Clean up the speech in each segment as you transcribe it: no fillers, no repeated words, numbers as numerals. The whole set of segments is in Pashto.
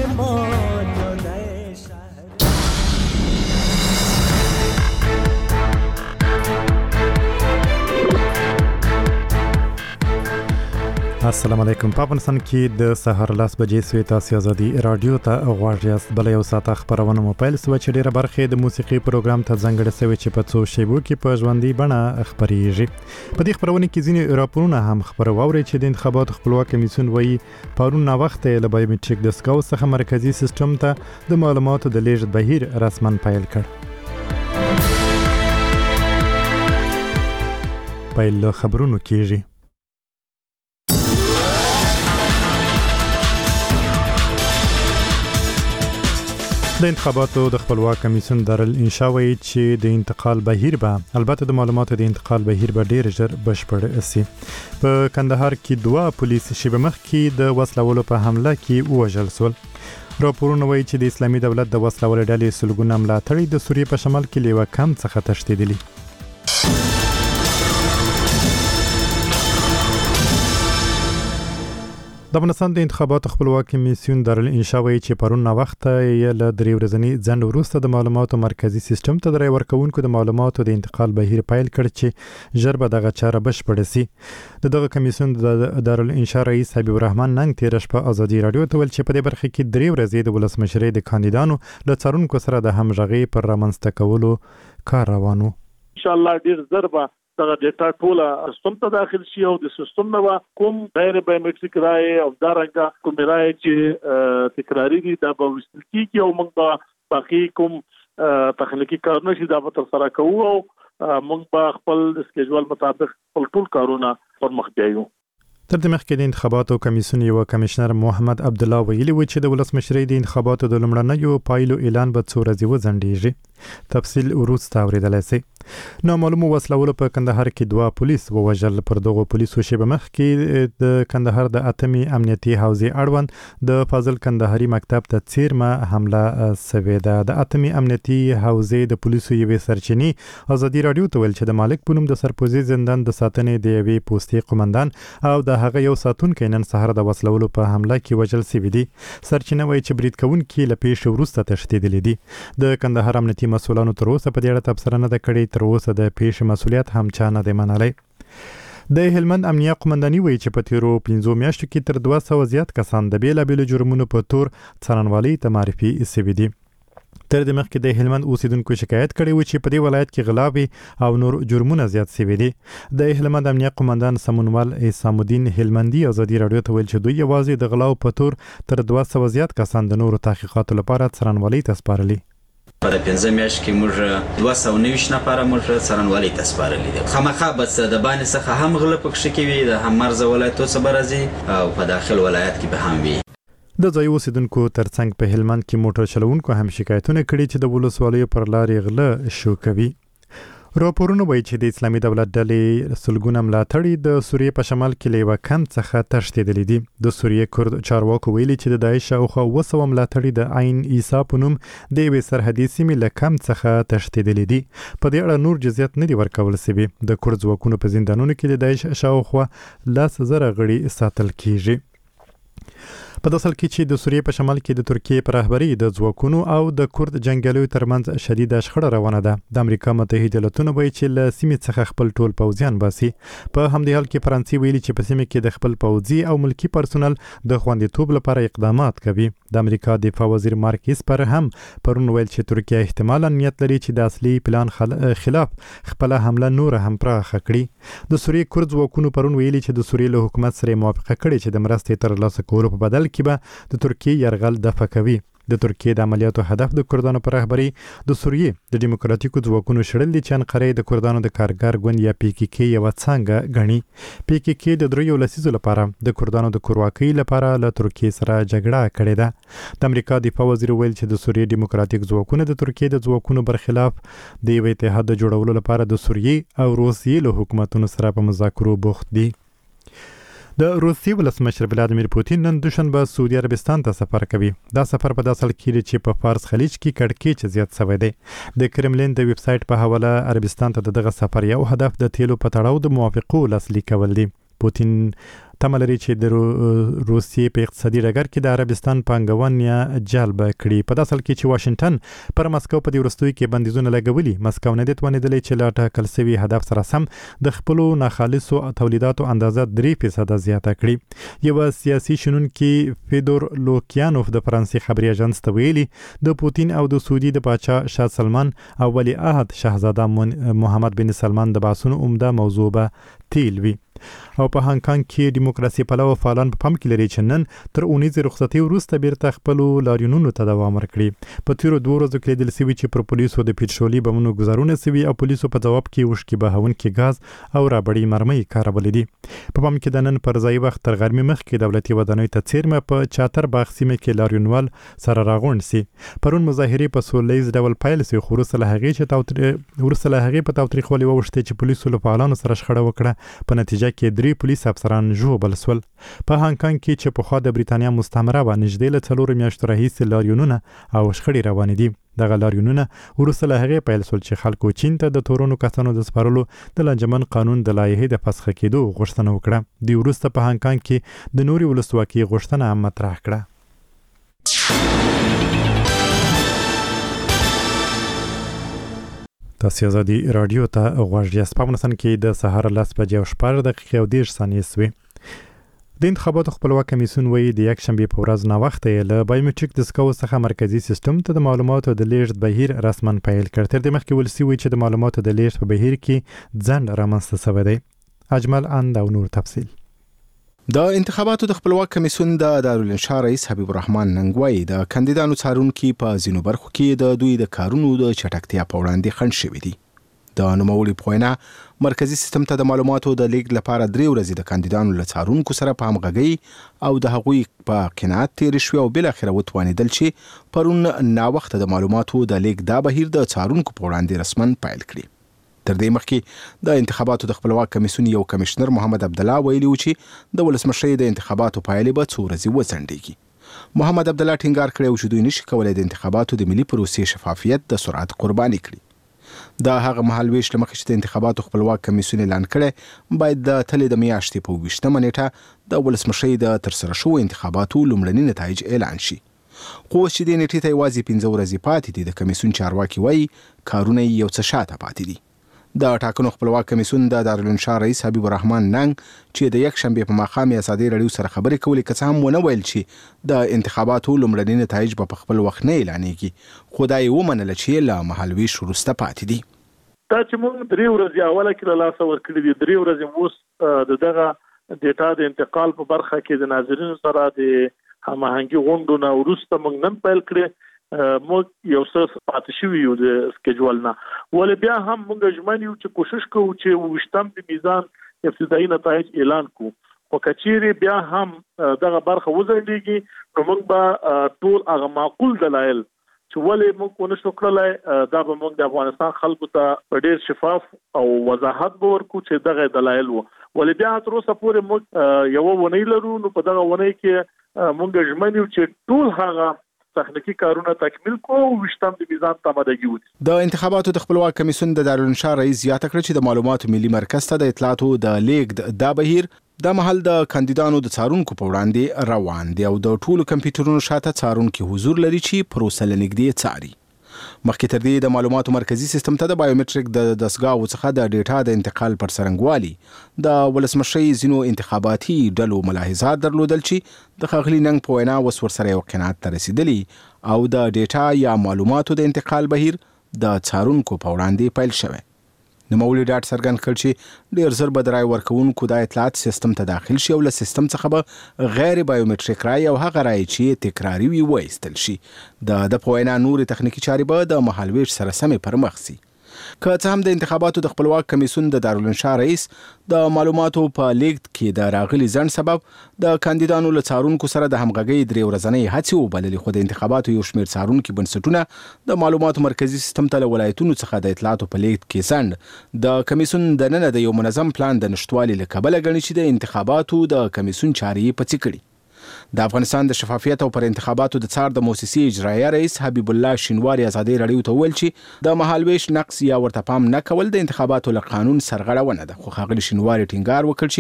السلام علیکم. په افغانستان کې د سهار 10 بجې سوی تاسو ازادي رادیو ته غواړئ بل یو ساعت خبرونه موبایل سو چې ډیره برخه د موسیقي پروګرام ته ځانګړی سوی چې په څو شیبو کې په ژوندۍ بڼه خبريږي. په دې خبرونه کې ځینې راپورونه هم خبرو اوري چې د انتخاباتو خپلواک کمیسیون وایي پرون نا وخت له بایومټریک د سکاو څخه مرکزی سیستم ته د معلوماتو د لیږد بهیر رسمن پیل کړ. پیل خبرونو کېږي. د انتخاباتو د خپلواک کمیسیون دارالانشا وایي چې د انتقال بهیر به البته د معلوماتو د انتقال بهیر به ډیر ژر بشپړ شي. په کندهار کې 2 پولیس شیبه مخ کې د وسلوالو په حمله کې وژل شول. راپورونه وایي چې د اسلامي دولت د وسلوالو ډلې سلګونه ملاتړي د سوریې په شمال کې لیوه کم څخه تښتېدلي. د افغانستان د انتخاباتو خپلواک کمیسیون دارالانشا وایي چې پرون نا وخت یې له 3 ورځنی ځنډ وروسته د معلوماتو مرکزی سیستم ته د رای ورکوونکو د معلوماتو د انتقال بهیر پیل کړ چې ژر به دغه چاره بشپړ شي. دغه کمیسیون د دارالانشا رئیس حبیب الرحمن ننګ تیر شپه ازادي رادیو ته ویل چې په دې برخه کې 3 ورځې د ولسمشرۍ د کاندیدانو له څارونکو سره د همغږۍ پر رامنځته کولو کار روانو. ان شاء الله ډیر ضربه دغه ډیټا ټوله سیستم ته داخل شي او د سیستم نو کوم غیر بایومټریک رائے او دارنګه کوم رائے چې تکراری دي دا به وستل کیږي او موږ به باقي کوم تخنیکی کارونه چې دا به تر سره کوو او موږ به خپل سکیجول مطابق خپل ټول کارونه پر مخ بیایو. تر دې مخکې د انتخاباتو کمیسیون یو کمشنر محمد عبد الله ویلي و چې د ولسمشرۍ د انتخاباتو د لومړنیو پایلو اعلان به څو ورځې وځنډیږي. تفصیل وروسته اوریدلای شئ. نامعلومو وسلوالو په کندهار کې 2 پولیس ووژل. پر دغه پولیسو شیبه مخ کې د کندهار د اتمی امنیتي حوزې اړوند د فاضل کندهاري مکتب ته چیرمه حمله سوې ده. د اتمی امنیتي حوزې د پولیسو یوې سرچینې ازادي رادیو ته ویل چې د مالک پونم د سرپوزي زندان د ساتنې د یوې پوستې قومندان او د هغه یو ساتونکو نن سهار د وسلوالو په حمله کې وژل شوی دي. سرچینه وایي چې برید کوونکي له پیښې وروسته تښتېدلي دي. د کندهار امنیتي مسؤلانو تر اوسه په دې اړه تبصره نه ده کړې. تر اوسه د پیښې مسؤلیت هم چا نه دی منلی. د هلمند امنیه قومنداني وایي چې په تیرو 5 میاشتو کې تر 200 زیات کسان د بیلابیلو جرمونو په تور څارنوالۍ ته معرفي شوي دي. تر دې مخکې د هلمند اوسیدونکو شکایت کړی و چې په دې ولایت کې غلاوي او نور جرمونه زیات شوي دي. د هلمند امنیه قومندان سمونوال حسام الدین هلمندي ازادي رادیو ته ویل چې دوی یوازې د غلاو په تور تر 200 زیات کسان د نورو تحقیقاتو لپاره څارنوالۍ ته سپارلي. په 5 میاشت کې موږ 290 نفر موږ څارنوالۍ ته سپارلي دي. خامخا بس د باندې څخه هم غله پکښ کوي د هم مرز ولایتو څخه راځي او په داخل ولایت کې به هم وي. د ځای اوسیدونکو ترڅنګ په هلمند کې موټر چلوونکو هم شکایتونه کړي چې د ولسوالیو پر لارې غله شو کوي. راپورونه وایي چې د اسلامي دولت ډلې سلګونه ملاتړي د سوریې په شمال کې لیوه کم څخه تښتېدلي دي. د سوریې کورد چارواکو ویلي چې د داعش شاوخوا 200 ملاتړي د عین عیسی په نوم د یوې سرحدي سیمې له کم څخه تښتېدلي دي. په دې اړه نور جزئیات نه دي ورکول شوي. د کورد ځواکونو په زندانونو کې د داعش شاوخوا 10,000 غړي ساتل کیږي. په داسل کې چې د سوریې په شمال کې د ترکیې پر رهبری د ځواکونو او د کورد جنگیالیو ترمنځ شدیده شخړه روانه ده. د امریکا متحده ایالاتونو وایي چې له سیمې څخه خپل ټول پوځیان باسي. په همدې حال کې فرانسې ویلي چې په سیمه کې د خپل پوځي او ملکی پرسونل د خوندیتوب لپاره اقدامات کوي. د امریکا دفاع وزیر مارک اسپر هم پرون ویل چې ترکیه احتمالاً نیت لري چې د اصلي پلان خلاف خپل حمله نور هم پراخه کړي. د سوریې کورد ځواکونو پرون ویلي چې د سوریې له حکومت سره موافقه کړې چې د مرستې ترلاسه کولو په بدل کې به د ترکیې یرغل دفع کوي. د ترکیې د عملیاتو هدف د کردانو پر رهبری د سوریې د دیموکراتیکو ځواکونو شړل دي چې انقره د کردانو د کارګر ګوند یا پی کی کی یو څنګه غني. پی کی کی د 3 لسیزو لپاره د کردانو د کورواکۍ لپاره له ترکیې سره جګړه کړې ده. د امریکا دفاع وزیر ویل چې د سوریې دیموکراتیک ځواکونه د ترکیې د ځواکونو برخلاف د یو اتحاد د جوړولو لپاره د سوریې او روسیې له حکومتونو سره په مذاکرو بوخت دي. د روسیې ولسمشر ولادیمیر پوتین نن دوشنبه سعودي عربستان ته سفر کوي. دا سفر په داسل کې چې په فارس خلیج کې کړکېچ زیات شوی دی. د کرملین د ویب سټ په حواله عربستان ته دغه سفر یو هدف د تیلو په تړاو د موافقو لاسلیک کول دي. پوتین تمه لري چې د روسیې په اقتصادي ډګر کې د عربستان پانګونه جلب کړي. په داسې حال کې چې واشنگټن پر مسکو په دې وروستیو کې بندیزونه لګولي، مسکو نه دې توانېدلی چې له ټاکل شوي هدف سره سم د خپلو ناخالصو تولیداتو اندازه 3% زیاته کړي. یو سیاسي شنونکي فیدور لوکیانوف د فرانسې خبري اژانس ته ویلي د پوتین او د سعودي د پاچا شاه سلمان او ولی عهد شاهزاده محمد بن سلمان د بحثونو عمده موضوع به تیل وي. او په هانګ کانګ کې دیموکراسي پلوه فعالان په پام کې لري چې نن تر اونیزې رخصتۍ وروسته بیرته خپلو لاریونونو ته دوام ورکړي. په تیرو 2 ورځو کې لیدل شوي چې پر پولیسو د پیټرولي بمونو ګزارونه شوي او پولیسو په ځواب کې اوښکې بهونکي ګاز او رابړې مرمۍ کارولې دي. په پام کې د نن پر ځای وخت تر غرمې مخکې دولتي ودانیو ته څیرمه په چاتر باغ سیمه کې لاریونوال سره راغونډ سي. پرون مظاهرې په سولیز ډول پیل سي، خو وروسته له هغې په تاوتریخوالي واوښتې چې پولیسو له فعالانو سره شخړه وکړه. په نتیجه کې 3 پولیس افسران ژوبل شول. په هانګ کانګ کې چې پخوا د بریتانیا مستعمره وه، نږدې له 4 میاشتو راهیسې لاریونونه او شخړې روانې دي. دغه لاریونونه وروسته له هغې پیل شول چې خلکو چین ته د تورنو کسانو د سپارلو د لانجمن قانون د لایحې د فسخ کېدو غوښتنه وکړه. دوی وروسته په هانګ کانګ کې د نورې ولسواکۍ غوښتنه هم مطرح کړه. تاسو ازادي رادیو ته غوږ یاست. په افغانستان کې د سهار 10:14 سوي. د انتخاباتو خپلواک کمیسیون وایي د یکشنبې په ورځ ناوخته له بایومټریک دستګاو څخه مرکزی سیستم ته د معلوماتو د لیږد بهیر رسما پیل کړ. تر دې مخکې ویل شوي چې د معلوماتو د لیږد په بهیر کې ځنډ رامنځته شوی دی. اجمل اند او نور تفصیل. د انتخاباتو د خپلواک کمیسیون د دارالانشا رئیس حبیب الرحمن ننګوي د کاندیدانو څارونکو په ځینو برخو کې د دوی د کارونو د چټکتیا په وړاندې خنډ شوی دی. د نوموړي په وینا مرکزی سیستم ته د معلوماتو د لیږد لپاره 3 ورځې د کاندیدانو له څارونکو سره په همغږۍ او د هغوی په قناعت تېرې شوې او بالاخره وتوانېدل چې پرون ناوخته د معلوماتو د لیږد دا بهیر د څارونکو په وړاندې رسما پیل کړي. تر دې مخکې د انتخاباتو د خپلواک کمیسیون یو کمشنر محمد عبدالله ویلي و چې د ولسمشرۍ د انتخاباتو پایلې به 2 ورځې وځنډېږي. محمد عبدالله ټینګار کړی و چې دوی نشي کولای د انتخاباتو د ملي پروسې شفافیت د سرعت قرباني کړي. دا هغه مهالويش لمخې چې د انتخاباتو خپلواک کمیسیون اعلان کړي باید د تلې د میاشتې په 20مه نیټه د ولسمشرۍ د ترسره شوو انتخاباتو لومړني نتایج اعلان شي. خو چې د نیټې ته یوازې 15 ورځې پاتې دي، د کمیسیون چارواکي وایي کارونه یو څه شاته پاتې دي. د ټاکنو خپلواک کمیسیون د دارالانشا رئیس حبیب الرحمن ننګ چې د یکشنبې په ماښام ازادي رادیو سره خبرې کولې، که څه هم ونه ویل چې د انتخاباتو لومړني نتایج په خپل وخت نه اعلانېږي، خو دا یې ومنله چې له مهالويش وروسته پاتې دي. دا چې موږ 3 ورځې اوله کې له لاسه ورکړي دي، 3 ورځې اوس دغه ډیټا د انتقال په برخه کې د ناظرینو سره د هماهنګي غونډونه وروسته موږ نن پیل کړې. موږ یو څه پاتې شوي یو د سکیجول نه، ولې بیا هم موږ ژمن یو چې کوشش کوو چې 28 د میزان ابتدایي نتایج اعلان کوو. خو کچېرې بیا هم دغه برخه وځنډېږي نو موږ به ټول هغه معقول دلایل چې ولې موږ ونشو کړلی دا به موږ د افغانستان خلکو ته په ډېر شفاف او وضاحت به ورکړو چې دغه دلایل وو. ولې بیا تر اوسه پورې موږ یوه ونۍ لرو، نو په دغه ونۍ کې موږ ژمن یو چې ټول هغه تخنیکی کارونه تکمیل کوو او 28 د میزان تامدګي ودی. د انتخاباتو د خپلواک کمیسیون د دارالانشا رئیس زیاته کړ چې د معلوماتو ملي مرکز ته د اطلاعاتو د لیږد دا بهیر د محل د کاندیدانو د څارونکو په وړاندې روان دی او د ټولو کمپیوټرونو شاته څارونکي حضور لري چې پروسه لنږدې څاري. مخکې تر دې د معلوماتو مرکزی سیستم ته د بایومټریک د دستګاو څخه د ډیټا د انتقال پر سرنګوالي د ولسمشرۍ ځینو انتخاباتي ډلو ملاحظات درلودل چې د ښاغلي ننګ په وینا اوس ورسره یو قناعت ته رسیدلی او د ډیټا یا معلوماتو د انتقال بهیر د څارونکو په وړاندې پیل شوی. نوموړي ډاټ څرګند کړ چې ډېر زر به د رای ورکوونکو د اطلاعات سیستم ته داخل شي او له سیستم څخه به غیر بایومټریک رای او هغه رای چې تکراري وي وایستل شي. د په وینا نورې تخنیکي چارې به د مهالویش سره سمې پر مخ سي. که څه هم د انتخاباتو د خپلواک کمیسیون د دارالانشا رئیس د معلوماتو په لیږد کې د راغلي ځنډ سبب د کاندیدانو له څارونکو سره د همغږۍ 3 ورځنۍ هڅې وبللې، خو د انتخاباتو یو شمېر څارونکي بنسټونه د معلوماتو مرکزي سیستم ته له ولایتونو څخه د اطلاعاتو په لیږد کې ځنډ د کمیسیون دننه د یو منظم پلان د نشتوالي له کبله ګڼي چې د انتخاباتو د کمیسیون چارې یې پڅې کړي. د افغانستان د شفافیت او پر انتخاباتو د څار د موسسې اجرایه رئیس حبیب الله شینواری ازادي رادیو ته ویل چې د مهالویش نقص یا ورته پام نه کول د انتخاباتو له قانون سرغړونه ده، خو ښاغلي شینواری ټینګار وکړ چې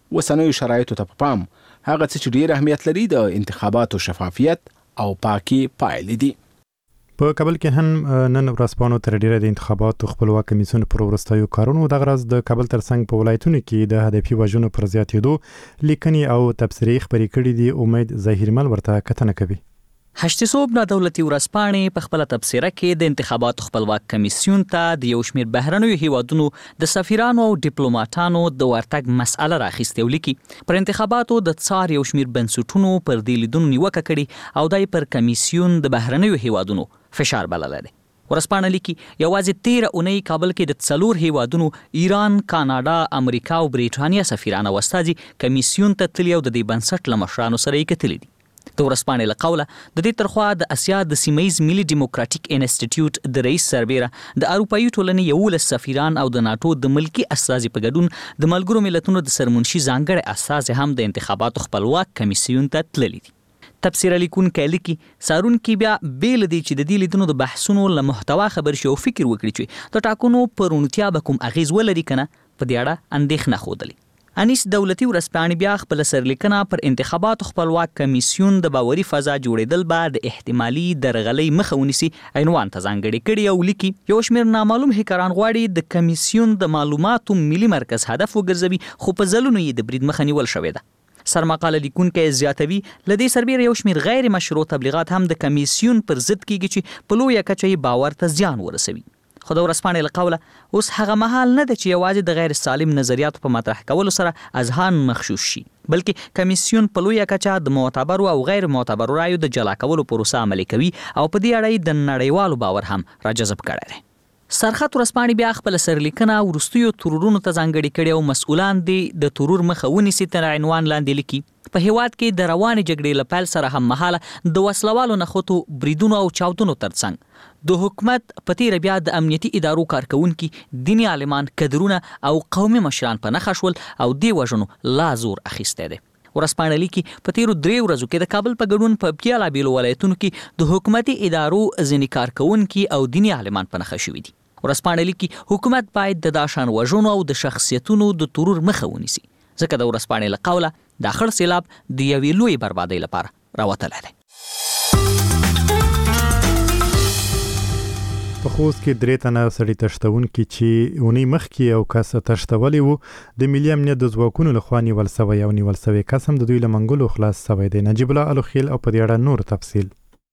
وسنوي شرایطو ته په پام هغه څه چې ډیر اهمیت لري د انتخاباتو شفافیت او پاکي پایلې دي. په کابل کې هم نن ورځپاڼو تر ډیره د انتخاباتو خپلواک کمیسیون پر وروستیو کارونو د غرض د کابل ترڅنګ په ولایتونو کې د هدفي وژنو پر زیاتېدو لیکنې او تبصرې خبرې کړي دي. امید ظاهرمل ورته کتنه کوي. هشت صوب نه دولتي ورځپاڼې په خپل تبصره کې د انتخاباتو خپلواک کمیسیون ته د یو شمېر بهرنیو هیوادونو د سفیرانو او ډیپلوماټانو د ورتګ مسأله راخیستې ولیکي. پر انتخاباتو د څار یو شمېر بنسټونو پر دې لیدونو نیوکه کړې او دای پر کمیسیون د بهرنیو هیوادونو فشار بللی دی. ورځپاڼه لیکي یوازې 13 اونۍ کابل کې د 4 هیوادونو ایران، کاناډا، امریکا او بریټانیا سفیران او استازي کمیسیون ته تللي او د دې بنسټ له مشرانو سره یې کتلي دي. د ورځپاڼې له قوله د دې ترخوا د اسیا د سیمه‌ییز ملي ډیموکراټیک انسټیټیوټ د رئیس سربیره د اروپایي ټولنې 11 سفیران او د ناتو د ملکی استازي په ګډون د ملګرو ملتونو د سرمنشي ځانګړي استازي هم د انتخاباتو خپلواک کمیسیون ته تللي دي. تبصره لیکونکی لیکي سارونکي بیا بیل دي چې د دې لیدونو د بحثونو له محتوا خبر شي او فکر وکړي چې د ټاکنو پر اونتیا به کوم اغیز ولري کنه په دې اړه اندېښنه ښودلې. انیس دولتي ورځپاڼې بیا خپل سرلیکنه پر انتخاباتو خپلواک کمیسیون د باوري فضا جوړېدل به د احتمالي درغلۍ مخه ونیسي عنوان ته ځانګړې کړي او لیکي یو شمېر نامعلوم هکران غواړي د کمیسیون د معلوماتو ملي مرکز هدف وګرځوي خو په ځلونو یې د برید مخه نیول شوې ده. سرمقاله لیکونکی زیاتوي لدې سربیره یو شمېر غیر مشروع تبلیغات هم د کمیسیون پر ضد کیږي چې په لویه کچه یې باور ته زیان ورسوي. خو د ورځپاڼې له قوله اوس هغه مهال نه ده چې یوازې د غیر سالم نظریاتو په مطرح کولو سره اذهان مغشوش شي، بلکې کمیسیون په لویه کچه د معتبرو او غیر معتبرو رایو د جلا کولو پروسه عملي کوي او په دې اړه د نړیوالو باور هم راجذب کړی دی. سرخط ورځپاڼې بیا خپل سرلیکنه وروستیو ترورونو ته ځانګړې کړي او مسؤلان دي د ترور مخه ونیسي تر عنوان لاندې لیکي په هیواد کې د روانې جګړې له پیل سره هم مهاله د وسلوالو نښتو بریدونو او چاودنو ترڅنګ د حکومت په تیره بیا د امنیتي ادارو کارکونکي، دیني عالمان، کدرونه او قومي مشران په نښه شول او دې وژنو لا زور اخیستی دی. ورځپاڼه لیکي په تیرو 3 ورځو کې د کابل په ګډون په بیلابیلو ولایتونو کې د حکومتي ادارو ځینې کارکونکي او دیني عالمان په نښه شوي دي. ورځپاڼه لیکي حکومت باید د داشان وژنو او د شخصیتونو د ترور مخه ونیسي ځکه د ورځپاڼې له قوله د خړ سیلاب د یوې لوی بربادۍ لپاره راوتلی دی. په خوست کې 3 تنه سړي تښتونکي چې اونۍ مخکې یو کس تښتولی و د ملي امنیت د ځواکونو لخوا نیول سوی او نیول سوی کس هم د دوی له منګولو خلاص سوی دی. نجیب الله الوخیل او په دې اړه نور تفصیل.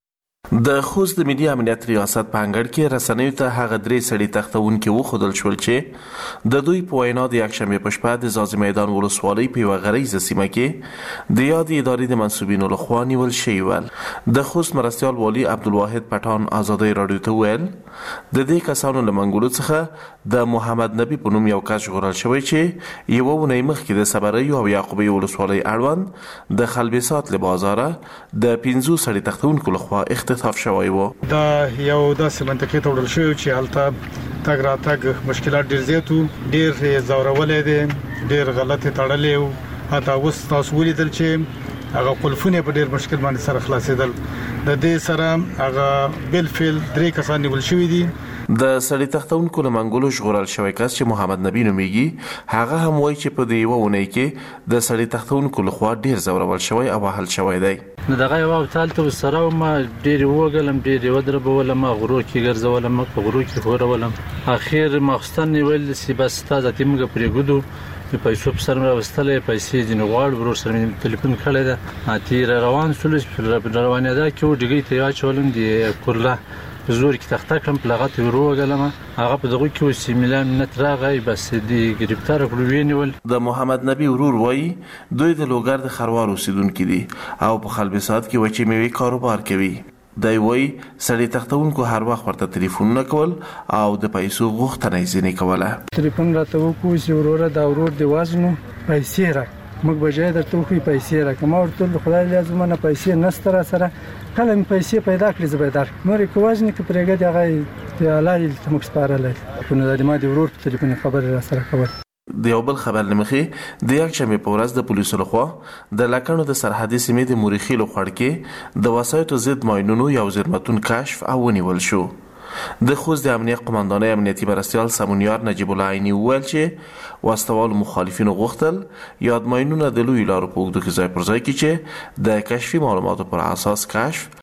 د خوست د ملي امنیت ریاست په انګړ کې رسنیو ته هغه 3 سړي تښتونکي وښودل شول چې د دوی په وینا د یکشنبې په شپه د ځاځي میدان ولسوالۍ په یوه غریزه سیمه کې د یادې ادارې د منصوبینو لخوا نیول شوي ول. د خوست مرستیال والي عبدالواحد پټان ازادۍ راډیو ته وویل د دې کسانو له منګولو څخه د محمد نبی په نوم یو کس ژغورل شوی چې یوه اونۍ مخکې د صبریو او یعقوبۍ ولسوالۍ اړوند د خلبیسات له بازاره د 15 سړي تښتونکو لخوا اختطاف شوی و. دا یو داسې منطقې ته وړل شوی چې هلته تګ راتګ مشکلات ډېر زیات وو، ډېر زورولې دي، ډېر غلط تړلې وو. حتی اوس تاسو ولیدل چې هغه قلفونه په ډېر مشکل باندې سره خلاصېدل. د دې سره هغه بالفعل 3 کسان نیول شوي دي. د سړي تښتونکو له منګولو ژغورل شوی کس چې محمد نبی نومیږي هغه هم وایي چې په دې یوه اونۍ کې د سړي تښتونکو لخوا ډېر زورول شوی او وهل شوی دی. نو دغه یو تالته سره ما ډېر وګلم، ډېر ودربولم، غرو کې ګرځولم، په غرو کې خورولم. اخر ماخستن ویل چې بس تاسو ته موږ پرېګودو په پیسو په سر راوستلې پیسې د نغواړ ورور سره ټلیفون کړی ده تیر روان سول روانه ده کې ډیګي ته چولم دی کورلا زور کې تخته کم پلغت وروغلم هغه په دغه کې سیملان نت راغی بس دی گرفتار کړو وینول. د محمد نبی ورور وای دوی د لوګر د خروار اوسیدونکو دي او په خلبسات کې وچې میوه کاروبار کوي. دی وای سړي تختونکو هر وخت ورته ټلیفون کول او د پیسو غوښتنه یې ځنې کوله. ټلیفون راته وکړو چې ورور دا ورور دی وازنو پیسې را موږ بجای درته خو پیسې را کوم ورته خدای لازم نه پیسې نستره سره کله مې پیسې پیدا کړې زبردار نورې کوازنه کې پرېګه دی هغه لای ته مخ سپارلای کنه د ما دی ورور په ټلیفون خبر را سره کول. د یو بل خبر لمخې د یکشنبې په ورځ د پولیسو لخوا د لکڼو د سرحدي سیمې د مورخي لخوا کې د وسایطو ضد ماینونو یو زرمتون کشف او ونیول شو. د خوست د امنیت قماندانۍ امنیتي مرستیال سمونیار نجیب الله عیني وویل چې وسوالو مخالفینو غوښتل یاد ماینونه د لوی لارو په اوږدو کې ځای پر ځای کړي چې د کشفي معلوماتو پر اساس کشف